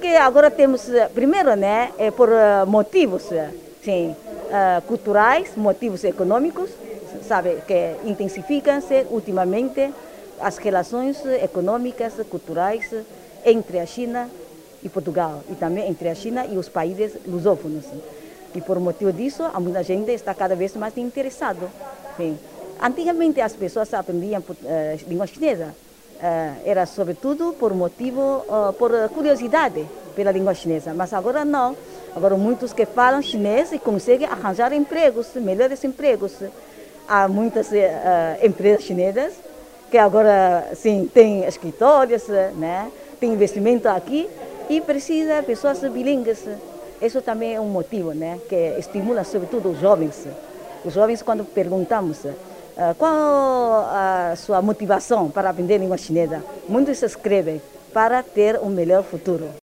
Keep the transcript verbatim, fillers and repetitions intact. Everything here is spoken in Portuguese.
porque agora temos, primeiro, né, é por uh, motivos, sim, uh, culturais, motivos econômicos, sabe, que intensificam-se ultimamente as relações econômicas, culturais entre a China e Portugal, e também entre a China e os países lusófonos. E por motivo disso, a muita gente está cada vez mais interessado. Sim. Antigamente as pessoas aprendiam uh, língua chinesa, uh, era sobretudo por motivo, uh, por curiosidade pela língua chinesa, mas agora não. Agora muitos que falam chinês e conseguem arranjar empregos, melhores empregos. Há muitas uh, empresas chinesas que agora sim têm escritórios, né, tem investimento aqui e precisa pessoas bilíngues. Isso também é um motivo, né, que estimula sobretudo os jovens. Os jovens, quando perguntamos uh, qual a sua motivação para aprender língua chinesa, muitos escrevem para ter um melhor futuro.